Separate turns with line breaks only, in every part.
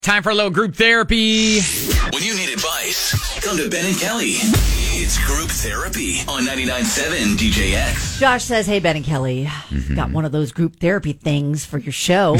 Time for a little group therapy.
When you need advice, come to Ben and Kelly. It's Group Therapy on 99.7 DJX.
Josh says, hey, Ben and Kelly, got one of those group therapy things for your show.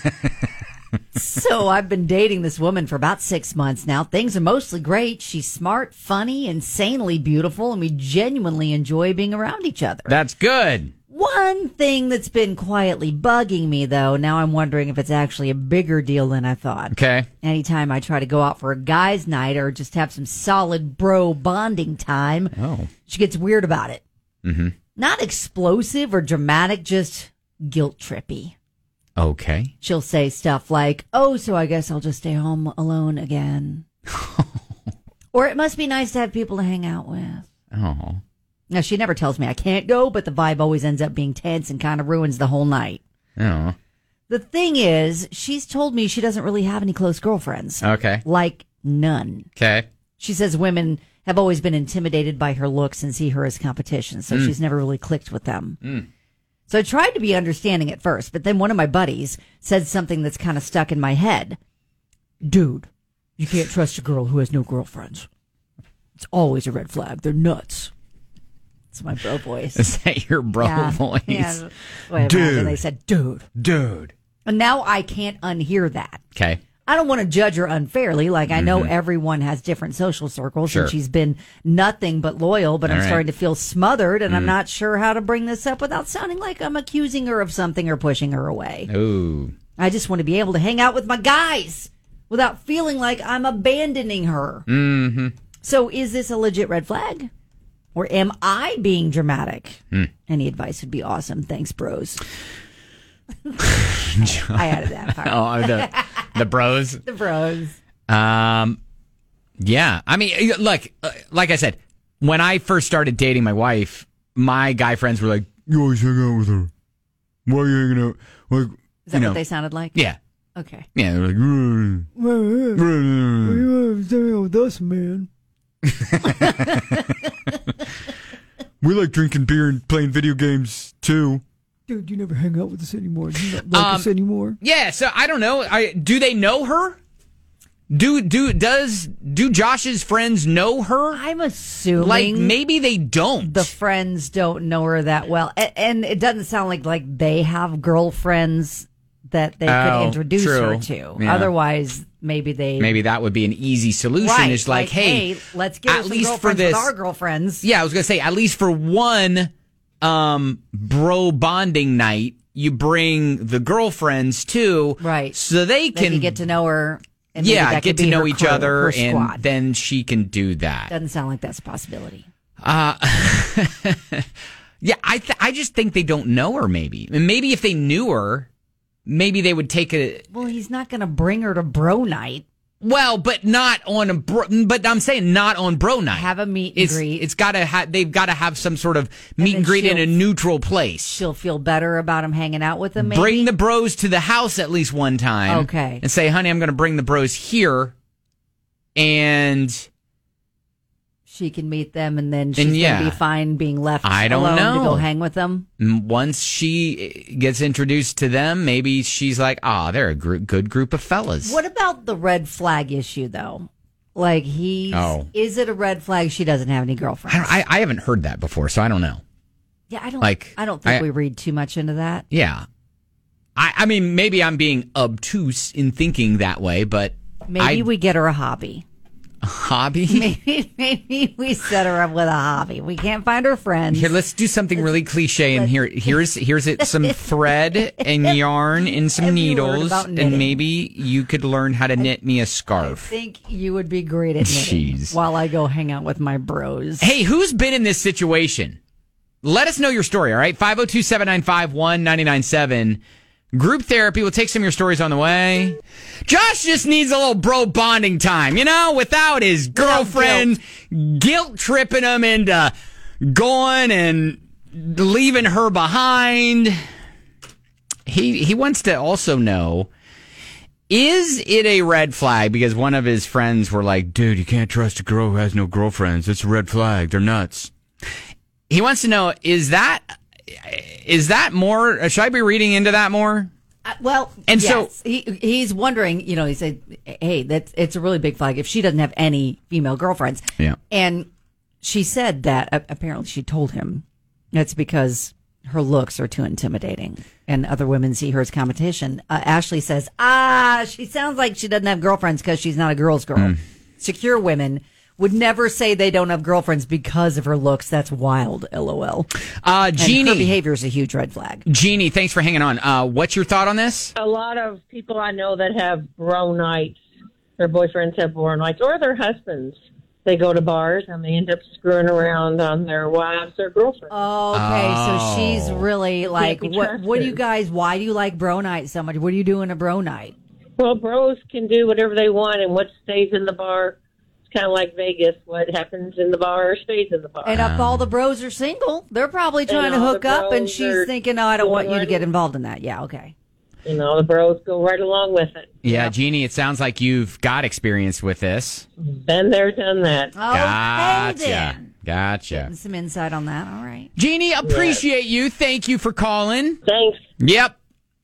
So I've been dating this woman for about 6 months now. Things are mostly great. She's smart, funny, insanely beautiful, and we genuinely enjoy being around each other.
That's good.
One thing that's been quietly bugging me, though, now I'm wondering if it's actually a bigger deal than I thought.
Okay.
Anytime I try to go out for a guy's night or just have some solid bro bonding time, she gets weird about it.
Mm-hmm.
Not explosive or dramatic, just guilt trippy.
Okay.
She'll say stuff like, oh, so I guess I'll just stay home alone again. Or it must be nice to have people to hang out with.
Oh.
Now, she never tells me I can't go, but the vibe always ends up being tense and kind of ruins the whole night.
Oh.
The thing is, she's told me she doesn't really have any close girlfriends.
Okay.
Like, none.
Okay.
She says women have always been intimidated by her looks and see her as competition, so she's never really clicked with them. So I tried to be understanding at first, but then one of my buddies said something that's kind of stuck in my head. Dude, you can't trust a girl who has no girlfriends. It's always a red flag. They're nuts. It's my bro voice.
Is that your bro voice?
Yeah. Dude. They said, dude. And now I can't unhear that.
Okay.
I don't want to judge her unfairly. Like, I know everyone has different social circles, and she's been nothing but loyal, but I'm starting to feel smothered, and I'm not sure how to bring this up without sounding like I'm accusing her of something or pushing her away.
Ooh.
I just want to be able to hang out with my guys without feeling like I'm abandoning her.
Mm-hmm.
So is this a legit red flag? Or am I being dramatic? Any advice would be awesome. Thanks, bros. I added that part.
Oh, the bros?
The bros.
Yeah. I mean, look, like I said, when I first started dating my wife, my guy friends were like, you always hang out with her. Why are you hanging out? Like,
is that what they sounded like?
Yeah.
Okay.
Yeah, they're like,
Why you hanging out with us, man?
we like drinking beer and playing video games too.
Dude, you never hang out with us anymore. You don't like us anymore.
Yeah, so I don't know. Do they know her? Do Josh's friends know her?
I'm assuming
like maybe they don't.
The friends don't know her that well, and it doesn't sound like they have girlfriends that they could introduce her to.
Yeah.
Otherwise, maybe
that would be an easy solution.
Right.
It's like, hey,
let's get at least for this, with our girlfriends.
Yeah, I was gonna say at least for one bro bonding night, you bring the girlfriends too,
right?
So they can
get to know her. And
get to know each other, and
squad.
Then she can do that.
Doesn't sound like that's a possibility.
Yeah, I just think they don't know her. Maybe, and maybe if they knew her, maybe they would take a.
Well, he's not going to bring her to bro night.
Well, but not on a but I'm saying not on bro night.
Have a meet and greet.
It's got to they've got to have some sort of meet and greet in a neutral place.
She'll feel better about him hanging out with them. Maybe?
Bring the bros to the house at least one time.
Okay.
And say, honey, I'm going to bring the bros here, and
she can meet them, and then she's going to be fine being left alone to go hang with them.
Once she gets introduced to them, maybe she's like, they're a good group of fellas.
What about the red flag issue, though? Like, is it a red flag she doesn't have any girlfriends?
I haven't heard that before, so I don't know.
Yeah, I don't think we read too much into that.
Yeah. I mean, maybe I'm being obtuse in thinking that way, but
maybe we get her a hobby.
A hobby?
Maybe we set her up with a hobby. We can't find her friends.
Here, let's do something really cliche. And here's some thread and yarn and some needles, and maybe you could learn how to knit me a scarf.
I think you would be great at knitting while I go hang out with my bros.
Hey, who's been in this situation? Let us know your story, all right? 502-795-1997. Group therapy. We'll take some of your stories on the way. Josh just needs a little bro bonding time, without his girlfriend guilt tripping him into going and leaving her behind. He wants to also know, is it a red flag? Because one of his friends were like, dude, you can't trust a girl who has no girlfriends. It's a red flag. They're nuts. He wants to know, is that more? Should I be reading into that more? And
so he's wondering, he said, hey, it's a really big flag if she doesn't have any female girlfriends.
Yeah.
And she said that apparently she told him that's because her looks are too intimidating and other women see her as competition. Ashley says, she sounds like she doesn't have girlfriends because she's not a girl's girl. Secure women would never say they don't have girlfriends because of her looks. That's wild, LOL.
Jeannie.
And her behavior is a huge red flag.
Jeannie, thanks for hanging on. What's your thought on this?
A lot of people I know that have bro nights, their boyfriends have bro nights, or their husbands. They go to bars and they end up screwing around on their wives or girlfriends.
Okay, so she's really like, what do you guys, why do you like bro night so much? What do you do in a bro night?
Well, bros can do whatever they want, and what stays in the bar, it's kind of like Vegas. What happens in the bar stays in the bar.
And if all the bros are single, they're probably trying to hook up, and she's thinking, I don't want you to get involved in that. Yeah, okay.
The bros go right along with it.
Yeah, Jeannie, it sounds like you've got experience with this.
Been there, done that.
Okay, then.
Gotcha.
Getting some insight on that. All right.
Jeannie, appreciate you. Thank you for calling.
Thanks.
Yep.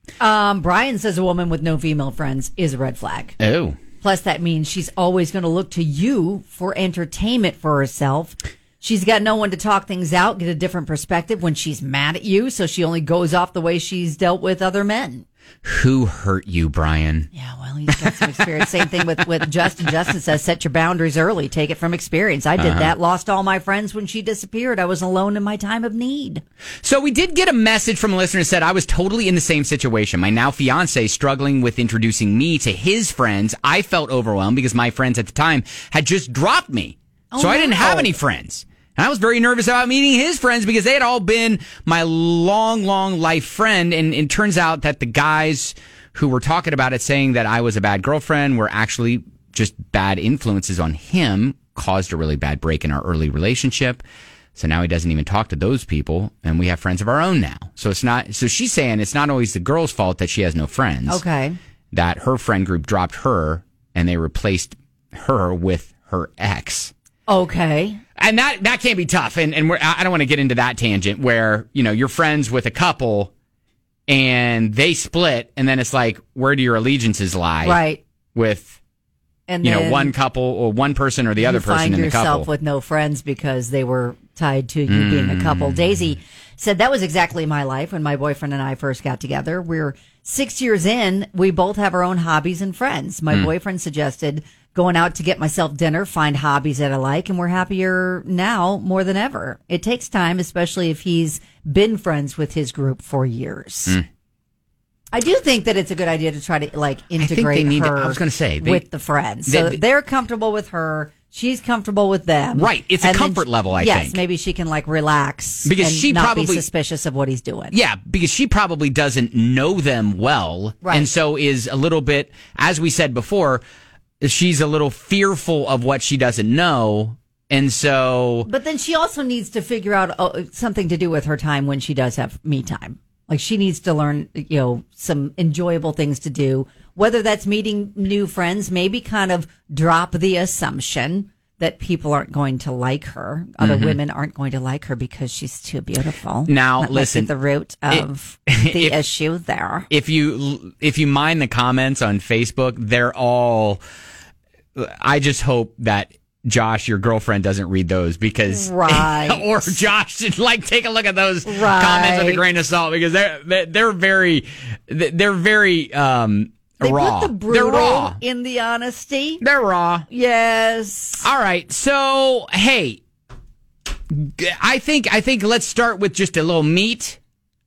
Brian says a woman with no female friends is a red flag.
Oh.
Plus, that means she's always going to look to you for entertainment for herself. She's got no one to talk things out, get a different perspective when she's mad at you, so she only goes off the way she's dealt with other men.
Who hurt you, Brian?
Yeah, well, he's got some experience. Same thing with Justin. Justin says, set your boundaries early. Take it from experience. I did that. Lost all my friends when she disappeared. I was alone in my time of need.
So we did get a message from a listener who said, I was totally in the same situation. My now fiance struggling with introducing me to his friends. I felt overwhelmed because my friends at the time had just dropped me. I didn't have any friends. And I was very nervous about meeting his friends because they had all been my long, long life friend. And it turns out that the guys who were talking about it, saying that I was a bad girlfriend, were actually just bad influences on him, caused a really bad break in our early relationship. So now he doesn't even talk to those people, and we have friends of our own now. So she's saying it's not always the girl's fault that she has no friends.
Okay.
That her friend group dropped her, and they replaced her with her ex.
Okay.
And that can be tough. And I don't want to get into that tangent where, you're friends with a couple and they split, and then it's like, where do your allegiances lie?
Right.
With,
and
one couple or one person or the other person in the couple.
You find yourself with no friends because they were tied to you being a couple. Daisy said that was exactly my life when my boyfriend and I first got together. We're 6 years in. We both have our own hobbies and friends. My boyfriend suggested going out to get myself dinner, find hobbies that I like, and we're happier now more than ever. It takes time, especially if he's been friends with his group for years. I do think that it's a good idea to try to integrate her with the friends. So they're comfortable with her. She's comfortable with them.
Right. It's a comfort level, I think.
Yes, maybe she can relax
because
and
she
not
probably
be suspicious of what he's doing.
Yeah, because she probably doesn't know them well.
Right.
And so is a little bit, as we said before, she's a little fearful of what she doesn't know. And so...
But then she also needs to figure out something to do with her time when she does have me time. She needs to learn, some enjoyable things to do, whether that's meeting new friends, maybe kind of drop the assumption that people aren't going to like her. Other women aren't going to like her because she's too beautiful.
Now,
that
listen.
might be the root of the issue there.
If you mind the comments on Facebook, they're all... I just hope that Josh, your girlfriend, doesn't read those because, or Josh should take a look at those comments with a grain of salt because they're very
They
raw.
Put the brutal
they're raw
in the honesty.
They're raw.
Yes.
All right. So hey, I think let's start with just a little meet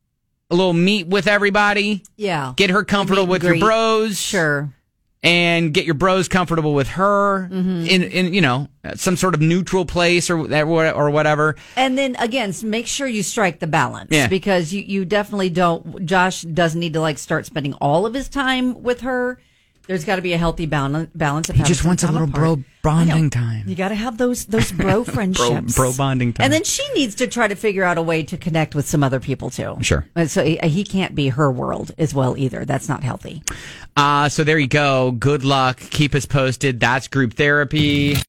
with everybody.
Yeah.
Get her comfortable with your bros.
Sure.
And get your bros comfortable with her in some sort of neutral place or whatever.
And then again, make sure you strike the balance because you definitely don't. Josh doesn't need to start spending all of his time with her. There's got to be a healthy balance. Of
he just wants a little bro bonding time.
You got to have those bro friendships,
bro bonding time.
And then she needs to try to figure out a way to connect with some other people too.
Sure.
So he can't be her world as well either. That's not healthy.
So there you go. Good luck. Keep us posted. That's Group Therapy.